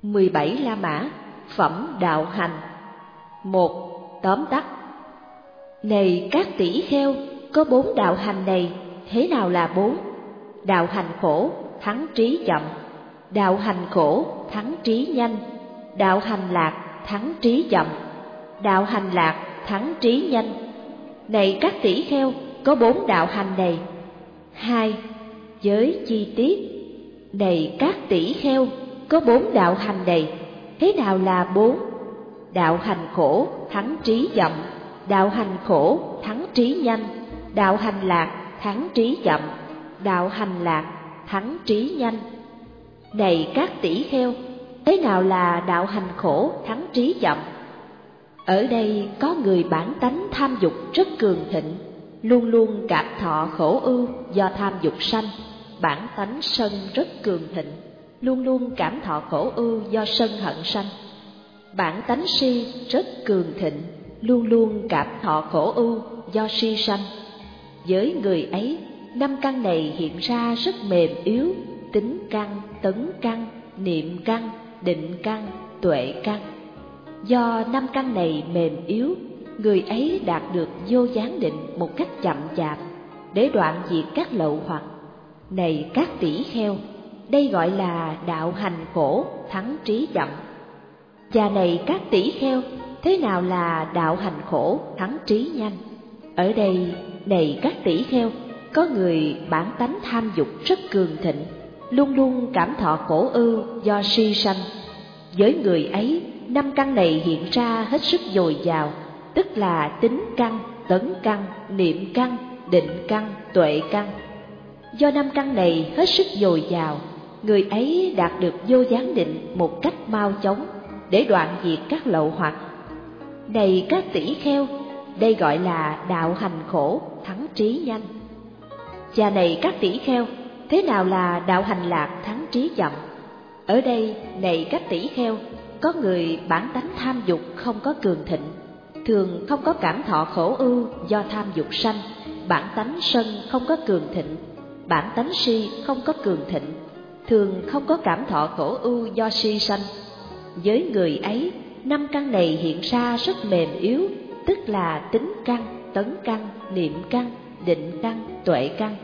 17 La Mã, phẩm đạo hành. 1. Tóm tắt. Này các tỷ kheo, có 4 đạo hành này, thế nào là 4? Đạo hành khổ, thắng trí chậm. Đạo hành khổ, thắng trí nhanh. Đạo hành lạc, thắng trí chậm. Đạo hành lạc, thắng trí nhanh. Này các tỷ kheo, có 4 đạo hành này. 2. Giới chi tiết. Này các tỷ kheo, có 4 đạo hành này, thế nào là 4? Đạo hành khổ, thắng trí chậm. Đạo hành khổ, thắng trí nhanh. Đạo hành lạc, thắng trí chậm. Đạo hành lạc, thắng trí nhanh. Này các tỷ kheo, thế nào là đạo hành khổ, thắng trí chậm? Ở đây có người bản tánh tham dục rất cường thịnh, luôn luôn cảm thọ khổ ưu do tham dục sanh. Bản tánh sân rất cường thịnh, luôn luôn cảm thọ khổ ưu do sân hận sanh. Bản tánh si rất cường thịnh, luôn luôn cảm thọ khổ ưu do si sanh. Với người ấy, 5 căn này hiện ra rất mềm yếu: tính căn, tấn căn, niệm căn, định căn, tuệ căn. Do 5 căn này mềm yếu, người ấy đạt được vô gián định một cách chậm chạp, để đoạn diệt các lậu hoặc. Này các tỷ kheo, đây gọi là đạo hành khổ, thắng trí chậm. Và này các tỷ kheo, thế nào là đạo hành khổ, thắng trí nhanh? Ở đây, này các tỷ kheo, có người bản tánh tham dục rất cường thịnh, luôn luôn cảm thọ khổ ưu do si sanh. Với người ấy, 5 căn này hiện ra hết sức dồi dào, tức là tính căn, tấn căn, niệm căn, định căn, tuệ căn. Do 5 căn này hết sức dồi dào, người ấy đạt được vô gián định một cách mau chóng, để đoạn diệt các lậu hoặc. Này các tỷ kheo, đây gọi là đạo hành khổ, thắng trí nhanh. Và này các tỷ kheo, thế nào là đạo hành lạc, thắng trí chậm? Ở đây, này các tỷ kheo, có người bản tánh tham dục không có cường thịnh, thường không có cảm thọ khổ ưu do tham dục sanh. Bản tánh sân không có cường thịnh, bản tánh si không có cường thịnh, thường không có cảm thọ khổ ưu do si sanh. Với người ấy, 5 căn này hiện ra rất mềm yếu, tức là tính căn, tấn căn, niệm căn, định căn, tuệ căn.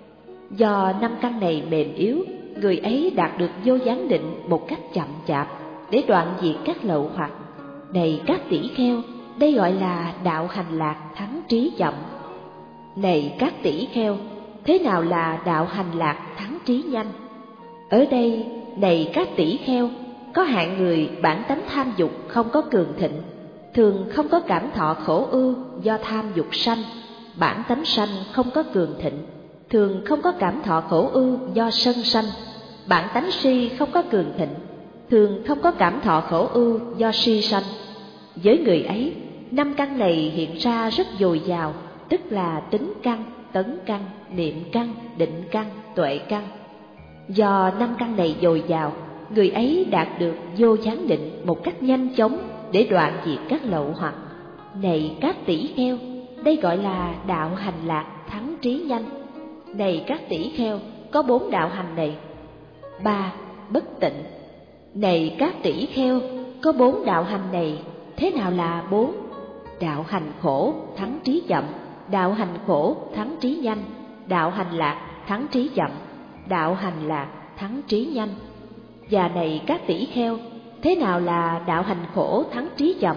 Do 5 căn này mềm yếu, người ấy đạt được vô gián định một cách chậm chạp, để đoạn diệt các lậu hoặc. Này các tỷ kheo, đây gọi là đạo hành lạc, thắng trí chậm. Này các tỷ kheo, thế nào là đạo hành lạc, thắng trí nhanh? Ở đây, này các tỷ kheo, có hạng người bản tánh tham dục không có cường thịnh, thường không có cảm thọ khổ ưu do tham dục sanh. Bản tánh sanh không có cường thịnh, thường không có cảm thọ khổ ưu do sân sanh. Bản tánh si không có cường thịnh, thường không có cảm thọ khổ ưu do si sanh. Với người ấy, 5 căn này hiện ra rất dồi dào, tức là tính căn, tấn căn, niệm căn, định căn, tuệ căn. Do 5 căn này dồi dào, người ấy đạt được vô gián định một cách nhanh chóng, để đoạn diệt các lậu hoặc. Này các tỷ kheo, đây gọi là đạo hành lạc, thắng trí nhanh. Này các tỷ kheo, có 4 đạo hành này. 3. Bất tịnh. Này các tỷ kheo, có 4 đạo hành này, thế nào là 4? Đạo hành khổ, thắng trí chậm. Đạo hành khổ, thắng trí nhanh. Đạo hành lạc, thắng trí chậm. Đạo hành lạc, thắng trí nhanh. Và này các tỷ kheo, thế nào là đạo hành khổ, thắng trí chậm?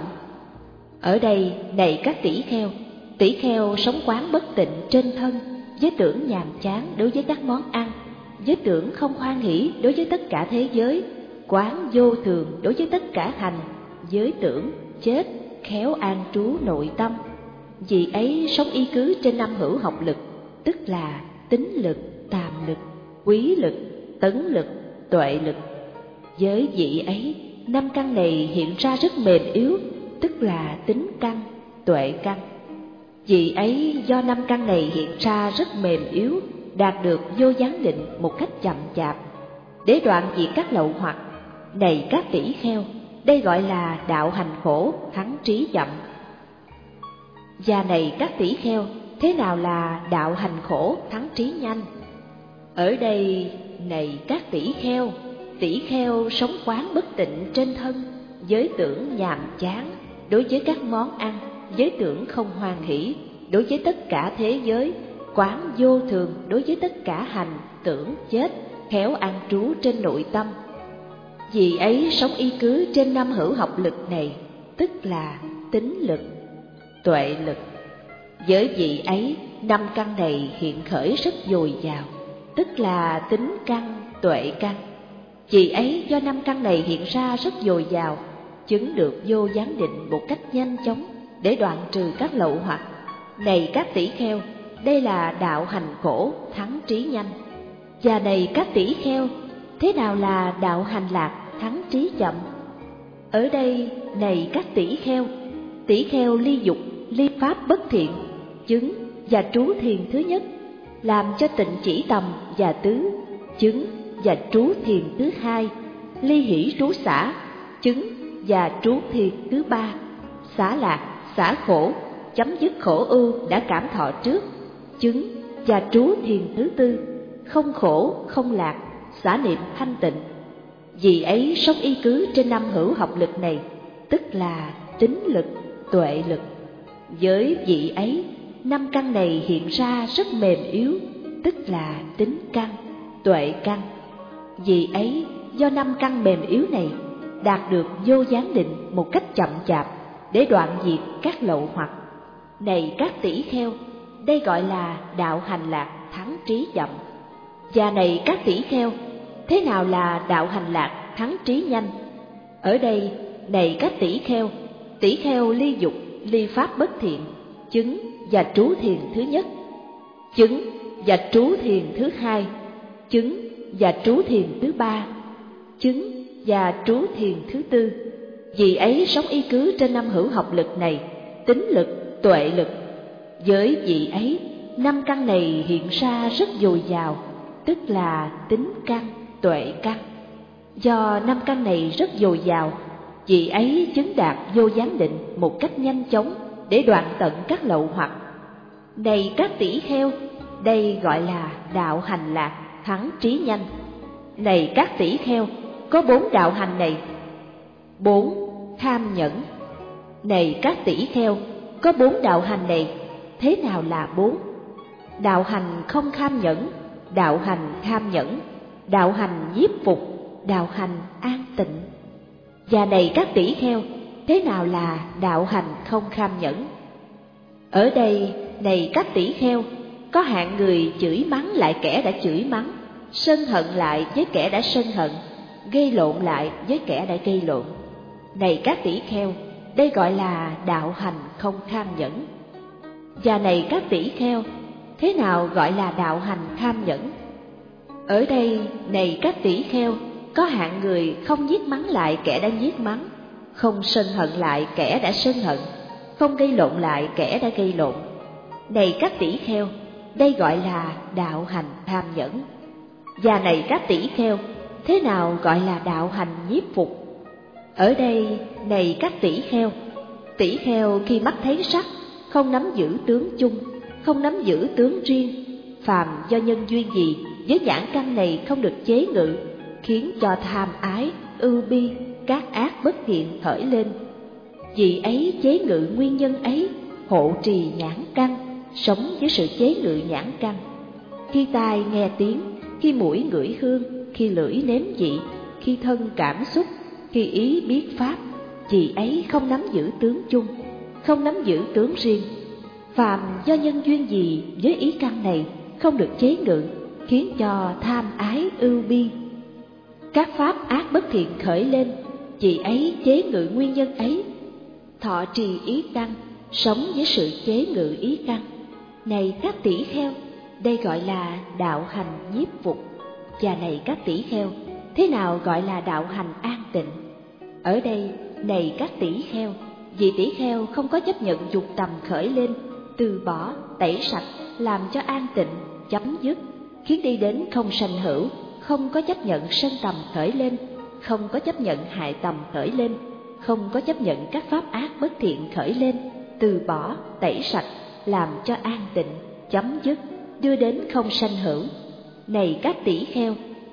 Ở đây, này các tỷ kheo sống quán bất tịnh trên thân, với tưởng nhàm chán đối với các món ăn, với tưởng không hoan hỷ đối với tất cả thế giới, quán vô thường đối với tất cả hành, với tưởng chết khéo an trú nội tâm. Vì ấy sống y cứ trên 5 hữu học lực, tức là tín lực, tàm lực, quý lực, tấn lực, tuệ lực. Với vị ấy, 5 căn này hiện ra rất mềm yếu, tức là tính căn, tuệ căn. Vị ấy do 5 căn này hiện ra rất mềm yếu, đạt được vô gián định một cách chậm chạp, để đoạn diệt các lậu hoặc. Này các tỷ kheo, đây gọi là đạo hành khổ, thắng trí chậm. Và này các tỷ kheo, thế nào là đạo hành khổ, thắng trí nhanh? Ở đây, này các tỷ kheo, tỷ kheo sống quán bất tịnh trên thân, giới tưởng nhàm chán đối với các món ăn, giới tưởng không hoan hỷ đối với tất cả thế giới, quán vô thường đối với tất cả hành, tưởng, chết, khéo an trú trên nội tâm. Vì ấy sống y cứ trên năm hữu học lực này, tức là tín lực, tuệ lực. Với vị ấy, năm căn này hiện khởi rất dồi dào, tức là tín căn, tuệ căn. Vì ấy do năm căn này hiện ra rất dồi dào, chứng được vô gián định một cách nhanh chóng để đoạn trừ các lậu hoặc. Này các tỷ kheo, đây là đạo hành khổ thắng trí nhanh. Và này các tỷ kheo, thế nào là đạo hành lạc thắng trí chậm? Ở đây, này các tỷ kheo ly dục, ly pháp bất thiện, chứng và trú thiền thứ nhất, làm cho tịnh chỉ tầm và tứ, chứng và trú thiền thứ hai, ly hỷ trú xả, chứng và trú thiền thứ ba, xả lạc, xả khổ, chấm dứt khổ ưu đã cảm thọ trước, chứng và trú thiền thứ tư, không khổ, không lạc, xả niệm thanh tịnh. Vì ấy sống y cứ trên năm hữu học lực này, tức là tín lực, tuệ lực. Với vị ấy, năm căn này hiện ra rất mềm yếu, tức là tín căn, tuệ căn. Vì ấy do năm căn mềm yếu này đạt được vô gián định một cách chậm chạp để đoạn diệt các lậu hoặc. Này các tỷ kheo, đây gọi là đạo hành lạc thắng trí chậm. Và này các tỷ kheo, thế nào là đạo hành lạc thắng trí nhanh? Ở đây, này các tỷ kheo ly dục, ly pháp bất thiện, chứng và trú thiền thứ nhất, chứng và trú thiền thứ hai, chứng và trú thiền thứ ba, chứng và trú thiền thứ tư. Vì ấy sống y cứ trên năm hữu học lực này, tín lực, tuệ lực. Với vị ấy, năm căn này hiện ra rất dồi dào, tức là tín căn, tuệ căn. Do năm căn này rất dồi dào, vị ấy chứng đạt vô gián định một cách nhanh chóng để đoạn tận các lậu hoặc. Này các tỷ kheo, đây gọi là đạo hành lạc thắng trí nhanh. Này các tỷ kheo, có 4 đạo hành này. 4. Tham nhẫn. Này các tỷ kheo, có 4 đạo hành này. Thế nào là 4? Đạo hành không tham nhẫn, đạo hành tham nhẫn, đạo hành nhiếp phục, đạo hành an tịnh. Và này các tỷ kheo, thế nào là đạo hành không tham nhẫn? Ở đây, này các tỷ kheo, có hạng người chửi mắng lại kẻ đã chửi mắng, sân hận lại với kẻ đã sân hận, gây lộn lại với kẻ đã gây lộn. Này các tỷ kheo, đây gọi là đạo hành không tham nhẫn. Và này các tỷ kheo, thế nào gọi là đạo hành tham nhẫn? Ở đây, này các tỷ kheo, có hạng người không giết mắng lại kẻ đã giết mắng, không sân hận lại kẻ đã sân hận, không gây lộn lại kẻ đã gây lộn. Này các tỷ kheo, đây gọi là đạo hành tham nhẫn. Và này các tỷ kheo, thế nào gọi là đạo hành nhiếp phục? Ở đây, này các tỷ kheo khi mắt thấy sắc, không nắm giữ tướng chung, không nắm giữ tướng riêng, phàm do nhân duyên gì với nhãn căn này không được chế ngự, khiến cho tham ái, ưu bi, các ác bất thiện khởi lên. Vì ấy chế ngự nguyên nhân ấy, hộ trì nhãn căn, sống với sự chế ngự nhãn căn. Khi tai nghe tiếng, khi mũi ngửi hương, khi lưỡi nếm vị, khi thân cảm xúc, khi ý biết pháp, vì ấy không nắm giữ tướng chung, không nắm giữ tướng riêng. Phàm do nhân duyên gì với ý căn này không được chế ngự, khiến cho tham ái ưu bi, các pháp ác bất thiện khởi lên, vì ấy chế ngự nguyên nhân ấy, thọ trì ý căn, sống với sự chế ngự ý căn. Này các tỷ kheo, đây gọi là đạo hành nhiếp phục. Và này các tỷ kheo, thế nào gọi là đạo hành an tịnh? Ở đây, này các tỷ kheo, vị tỷ kheo không có chấp nhận dục tầm khởi lên, từ bỏ, tẩy sạch, làm cho an tịnh, chấm dứt, khiến đi đến không sanh hữu, không có chấp nhận sân tầm khởi lên, không có chấp nhận hại tầm khởi lên, không có chấp nhận các pháp ác bất thiện khởi lên, từ bỏ, tẩy sạch, làm cho an tịnh, chấm dứt, đưa đến không sanh hữu. Này các tỷ kheo,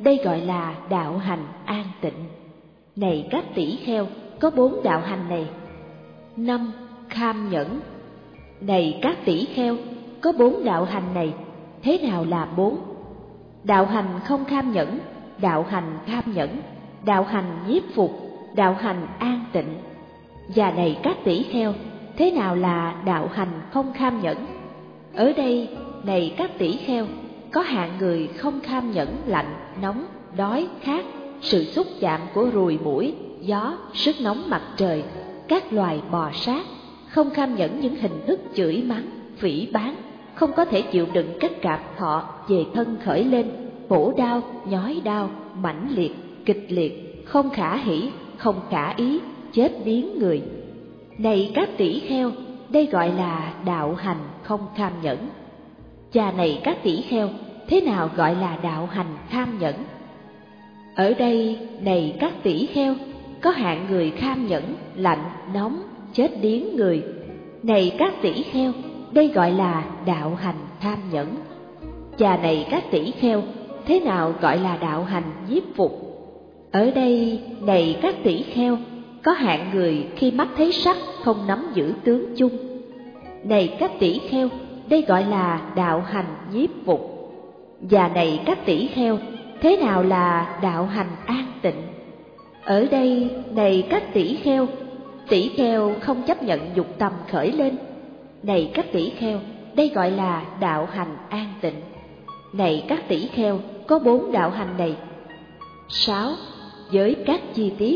đây gọi là đạo hành an tịnh. Này các tỷ kheo, có 4 đạo hành này. 5. Kham nhẫn. Này các tỷ kheo, có 4 đạo hành này, thế nào là 4? Đạo hành không kham nhẫn, đạo hành kham nhẫn, đạo hành nhiếp phục, đạo hành an tịnh. Và này các tỷ kheo, thế nào là đạo hành không kham nhẫn? Ở đây, này các tỷ kheo, có hạng người không kham nhẫn lạnh, nóng, đói, khát, sự xúc chạm của ruồi muỗi, gió, sức nóng mặt trời, các loài bò sát, không kham nhẫn những hình thức chửi mắng, phỉ báng, không có thể chịu đựng các cảm thọ về thân khởi lên, khổ đau, nhói đau, mãnh liệt, kịch liệt, không khả hỷ, không khả ý, chết điếng người. Này các tỷ kheo, đây gọi là đạo hành không kham nhẫn. Và này các tỷ kheo, thế nào gọi là đạo hành kham nhẫn? Ở đây, này các tỷ kheo, có hạng người kham nhẫn, lạnh, nóng, chết điếng người. Này các tỷ kheo, đây gọi là đạo hành kham nhẫn. Và này các tỷ kheo, thế nào gọi là đạo hành nhiếp phục? Ở đây, này các tỷ kheo, có hạng người khi mắt thấy sắc không nắm giữ tướng chung. Này các tỷ kheo, đây gọi là đạo hành nhiếp phục. Và này các tỷ kheo, thế nào là đạo hành an tịnh? Ở đây, này các tỷ kheo không chấp nhận dục tầm khởi lên. Này các tỷ kheo, đây gọi là đạo hành an tịnh. Này các tỷ kheo, có 4 đạo hành này. 6. Với các chi tiết.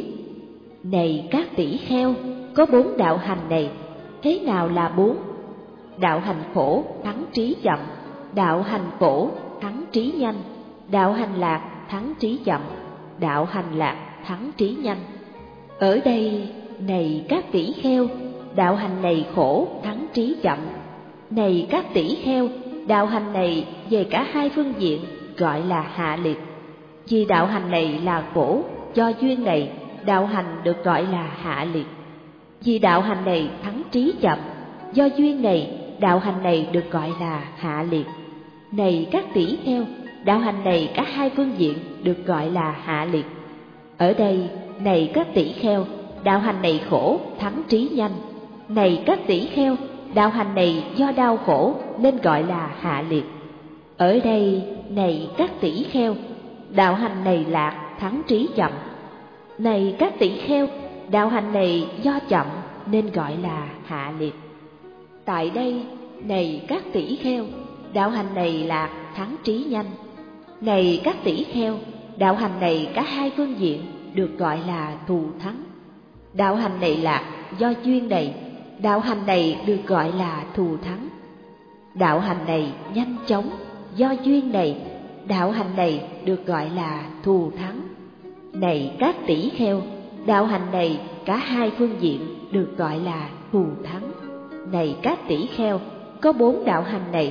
Này các tỷ kheo, có 4 đạo hành này, thế nào là 4? Đạo hành khổ thắng trí chậm, đạo hành khổ thắng trí nhanh, đạo hành lạc thắng trí chậm, đạo hành lạc thắng trí nhanh. Ở đây, này các tỷ kheo, đạo hành này khổ thắng trí chậm. Này các tỷ kheo, đạo hành này về cả hai phương diện gọi là hạ liệt. Vì đạo hành này là khổ, do duyên này, đạo hành được gọi là hạ liệt. Vì đạo hành này thắng trí chậm, do duyên này, đạo hành này được gọi là hạ liệt. Này các tỷ kheo, đạo hành này cả hai phương diện được gọi là hạ liệt. Ở đây, này các tỷ kheo, đạo hành này khổ thắng trí nhanh. Này các tỷ kheo, đạo hành này do đau khổ nên gọi là hạ liệt. Ở đây, này các tỷ kheo, đạo hành này lạc thắng trí chậm. Này các tỷ kheo, đạo hành này do chậm nên gọi là hạ liệt. Tại đây, này các tỷ kheo, đạo hành này lạc thắng trí nhanh. Này các tỷ kheo, đạo hành này cả hai phương diện được gọi là thù thắng. Đạo hành này lạc do duyên này, đạo hành này được gọi là thù thắng. Đạo hành này nhanh chóng, do duyên này, đạo hành này được gọi là thù thắng. Này các tỷ kheo, đạo hành này cả hai phương diện được gọi là thù thắng. Này các tỷ kheo, có 4 đạo hành này.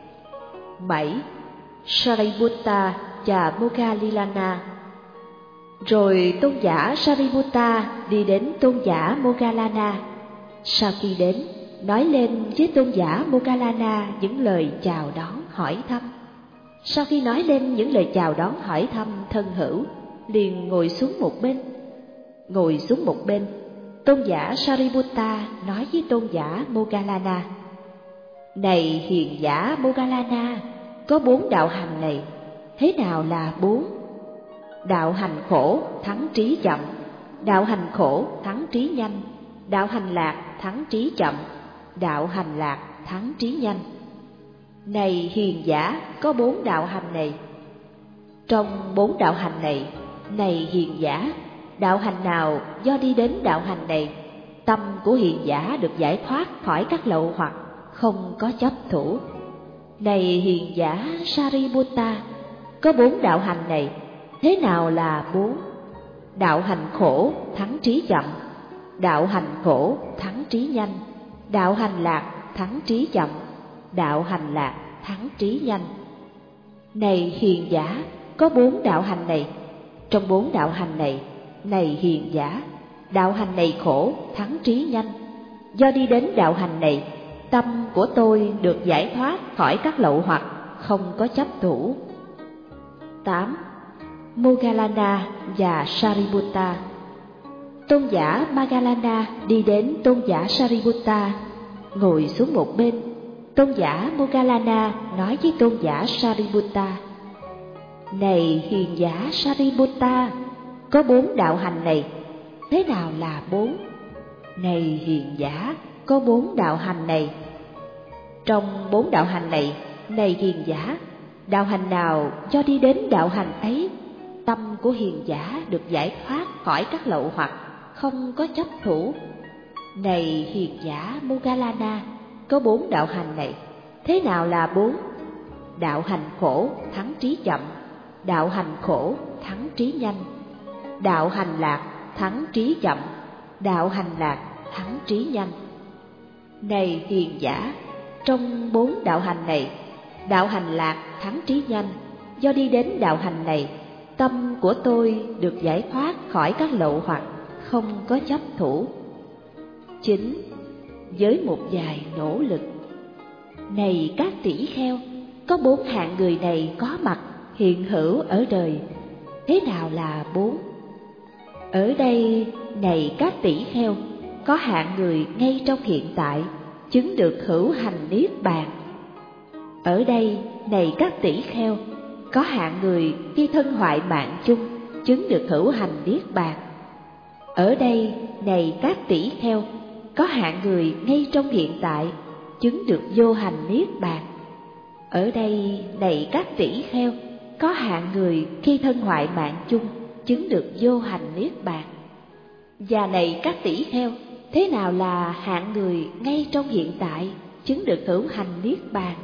7. Sariputta và Moggallana. Rồi tôn giả Sariputta đi đến tôn giả Moggallana. Sau khi đến, nói lên với tôn giả Moggallana những lời chào đón hỏi thăm. Sau khi nói lên những lời chào đón hỏi thăm thân hữu, liền ngồi xuống một bên. Ngồi xuống một bên, tôn giả Sariputta nói với tôn giả Moggallana: Này hiền giả Moggallana, có 4 đạo hành này, thế nào là 4? Đạo hành khổ thắng trí chậm, đạo hành khổ thắng trí nhanh, đạo hành lạc thắng trí chậm, đạo hành lạc thắng trí nhanh. Này hiền giả, có 4 đạo hành này. Trong 4 đạo hành này, này hiền giả, đạo hành nào do đi đến đạo hành này, tâm của hiền giả được giải thoát khỏi các lậu hoặc, không có chấp thủ. Này hiền giả Sariputta, có 4 đạo hành này, thế nào là 4? Đạo hành khổ thắng trí chậm, đạo hành khổ thắng trí nhanh, đạo hành lạc thắng trí chậm, đạo hành lạc thắng trí nhanh. Này hiền giả, có 4 đạo hành này. Trong 4 đạo hành này, này hiền giả, đạo hành này khổ thắng trí nhanh. Do đi đến đạo hành này, tâm của tôi được giải thoát khỏi các lậu hoặc, không có chấp thủ. 8. Moggallana và Sariputta. Tôn giả Moggallana đi đến tôn giả Sariputta, ngồi xuống một bên. Tôn giả Moggallana nói với tôn giả Sariputta: Này hiền giả Sariputta, có 4 đạo hành này, thế nào là 4? Này hiền giả, có 4 đạo hành này. Trong 4 đạo hành này, này hiền giả, đạo hành nào do đi đến đạo hành ấy, tâm của hiền giả được giải thoát khỏi các lậu hoặc, không có chấp thủ. Này hiền giả Moggallana, có 4 đạo hành này, thế nào là 4? Đạo hành khổ thắng trí chậm, đạo hành khổ thắng trí nhanh, đạo hành lạc thắng trí chậm, đạo hành lạc thắng trí nhanh. Này hiền giả, trong 4 đạo hành này, đạo hành lạc thắng trí nhanh, do đi đến đạo hành này, tâm của tôi được giải thoát khỏi các lậu hoặc, không có chấp thủ. 9. Với một vài nỗ lực. Này các tỷ kheo, có 4 hạng người này có mặt hiện hữu ở đời, thế nào là 4? Ở đây, này các tỷ kheo, có hạng người ngay trong hiện tại chứng được hữu hành niết bàn. Ở đây, này các tỷ kheo, có hạng người khi thân hoại mạng chung chứng được hữu hành niết bàn. Ở đây, này các tỷ kheo, có hạng người ngay trong hiện tại chứng được vô hành niết bàn. Ở đây, này các tỷ kheo, có hạng người khi thân hoại mạng chung chứng được vô hành niết bàn. Và này các tỷ kheo, thế nào là hạng người ngay trong hiện tại chứng được hữu hành niết bàn?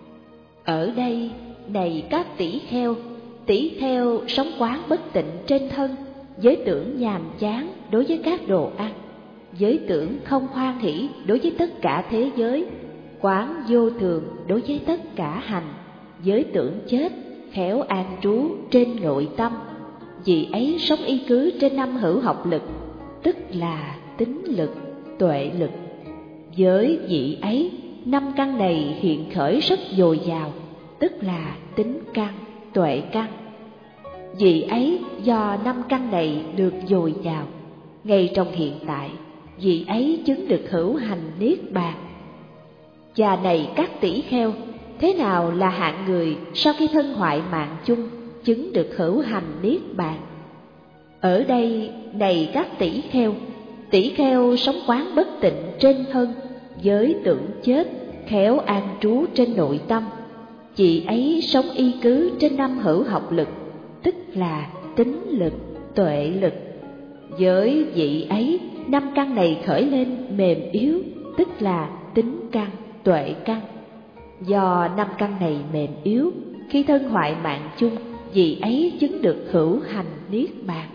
Ở đây, này các tỷ kheo sống quán bất tịnh trên thân, giới tưởng nhàm chán đối với các đồ ăn, giới tưởng không hoan hỷ đối với tất cả thế giới, quán vô thường đối với tất cả hành, giới tưởng chết khéo an trú trên nội tâm. Vì ấy sống y cứ trên 5 hữu học lực, tức là tín lực, tuệ lực. Với vị ấy, 5 căn này hiện khởi rất dồi dào, tức là tín căn, tuệ căn. Vì ấy do 5 căn này được dồi dào, ngay trong hiện tại, vì ấy chứng được hữu hành niết bàn. Và này các tỷ kheo, thế nào là hạng người sau khi thân hoại mạng chung chứng được hữu hành niết bàn? Ở đây, này các tỷ kheo sống quán bất tịnh trên thân, giới tưởng chết khéo an trú trên nội tâm. Chị ấy sống y cứ trên 5 hữu học lực, tức là tín lực, tuệ lực. Với vị ấy, 5 căn này khởi lên mềm yếu, tức là tín căn, tuệ căn. Do 5 căn này mềm yếu, khi thân hoại mạng chung, vị ấy chứng được hữu hành niết bàn.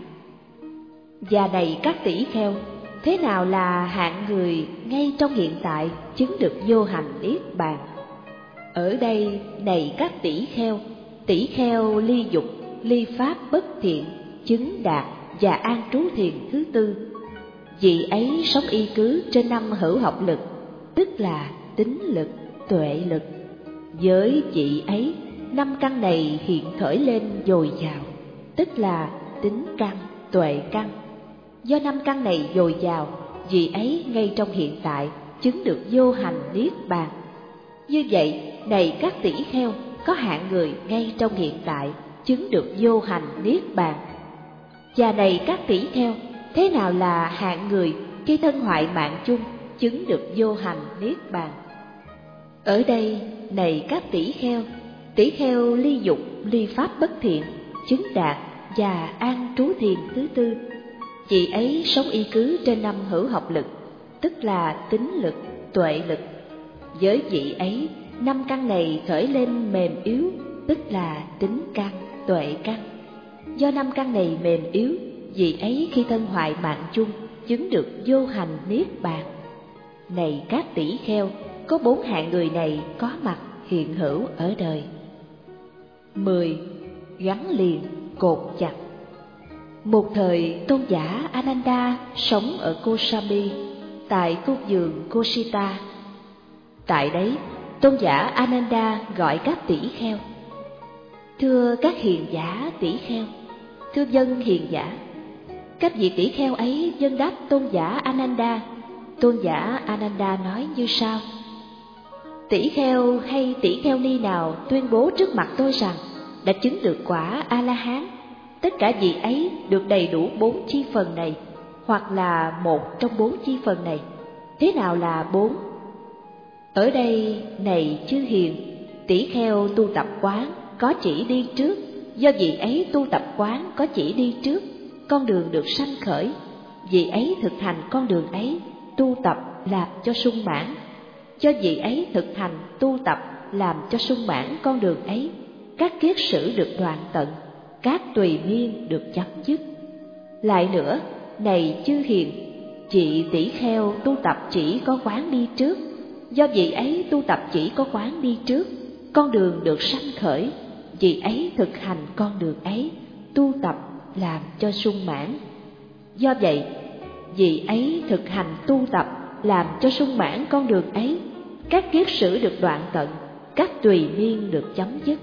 Và này các tỷ kheo, thế nào là hạng người ngay trong hiện tại chứng được vô hành niết bàn? Ở đây, này các tỷ kheo ly dục, ly pháp bất thiện, chứng đạt và an trú thiền thứ 4. Vị ấy sống y cứ trên 5 hữu học lực, tức là tín lực, tuệ lực. Với vị ấy, 5 căn này hiện khởi lên dồi dào, tức là tín căn, tuệ căn. Do 5 căn này dồi dào, vị ấy ngay trong hiện tại chứng được vô hành niết bàn. Như vậy, này các tỷ kheo, có hạng người ngay trong hiện tại chứng được vô hành niết bàn. Và này các tỷ kheo, thế nào là hạng người khi thân hoại mạng chung chứng được vô hành niết bàn? Ở đây, này các tỷ kheo ly dục, ly pháp bất thiện, chứng đạt và an trú thiền thứ 4. Chị ấy sống y cứ trên 5 hữu học lực, tức là tín lực, tuệ lực. Với vị ấy, 5 căn này khởi lên mềm yếu, tức là tín căn, tuệ căn. Do 5 căn này mềm yếu, vị ấy khi thân hoại mạng chung chứng được vô hành niết bàn. Này các tỷ kheo, có 4 hạng người này có mặt hiện hữu ở đời. 10. Gắn liền, cột chặt. Một thời, tôn giả Ananda sống ở Kosambi, tại khu vườn Kosita. Tại đấy, tôn giả Ananda gọi các tỷ kheo: Thưa các hiền giả tỷ kheo, Thưa dân hiền giả, các vị tỷ kheo ấy vâng đáp tôn giả Ananda. Tôn giả Ananda nói như sau: tỷ kheo hay tỷ kheo ni nào tuyên bố trước mặt tôi rằng đã chứng được quả A-la-hán, tất cả vị ấy được đầy đủ 4 chi phần này, hoặc là một trong 4 chi phần này. Thế nào là 4? Ở đây, này chư hiền, tỷ kheo tu tập quán có chỉ đi trước, do vị ấy tu tập quán có chỉ đi trước, con đường được sanh khởi, vị ấy thực hành con đường ấy, tu tập làm cho sung mãn. Do vị ấy thực hành tu tập làm cho sung mãn con đường ấy, các kiết sử được đoạn tận, các tùy miên được chấm dứt. Lại nữa, này chư hiền, chị tỷ kheo tu tập chỉ có quán đi trước, do vị ấy tu tập chỉ có quán đi trước, con đường được sanh khởi, vị ấy thực hành con đường ấy, tu tập làm cho sung mãn. Do vậy, vị ấy thực hành tu tập làm cho sung mãn con đường ấy, các kiết sử được đoạn tận, các tùy miên được chấm dứt.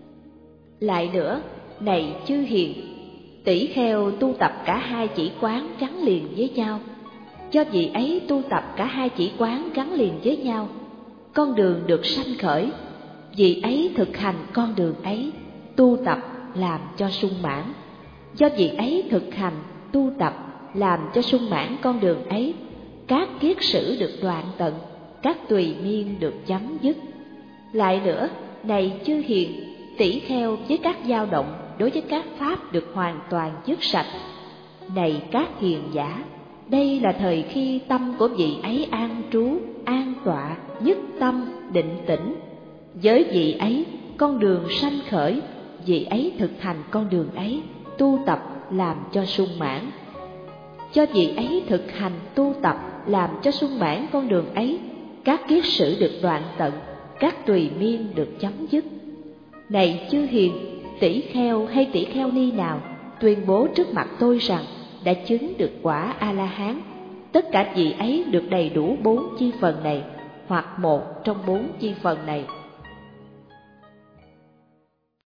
Lại nữa, này chư hiền, tỷ kheo tu tập cả 2 chỉ quán gắn liền với nhau, do vị ấy tu tập cả 2 chỉ quán gắn liền với nhau, con đường được sanh khởi, vị ấy thực hành con đường ấy, tu tập làm cho sung mãn. Do vị ấy thực hành tu tập làm cho sung mãn con đường ấy, các kiết sử được đoạn tận, các tùy miên được chấm dứt. Lại nữa, này chư hiền, tỷ kheo với các dao động đối với các pháp được hoàn toàn dứt sạch. Này các hiền giả, đây là thời khi tâm của vị ấy an trú, an tọa, nhất tâm, định tĩnh. Với vị ấy, con đường sanh khởi, vị ấy thực hành con đường ấy, tu tập làm cho sung mãn. Cho vị ấy thực hành tu tập làm cho sung mãn con đường ấy, các kiết sử được đoạn tận, các tùy miên được chấm dứt. Này chư hiền, tỷ kheo hay tỷ kheo ni nào tuyên bố trước mặt tôi rằng đã chứng được quả A-la-hán, tất cả vị ấy được đầy đủ 4 chi phần này, hoặc một trong 4 chi phần này.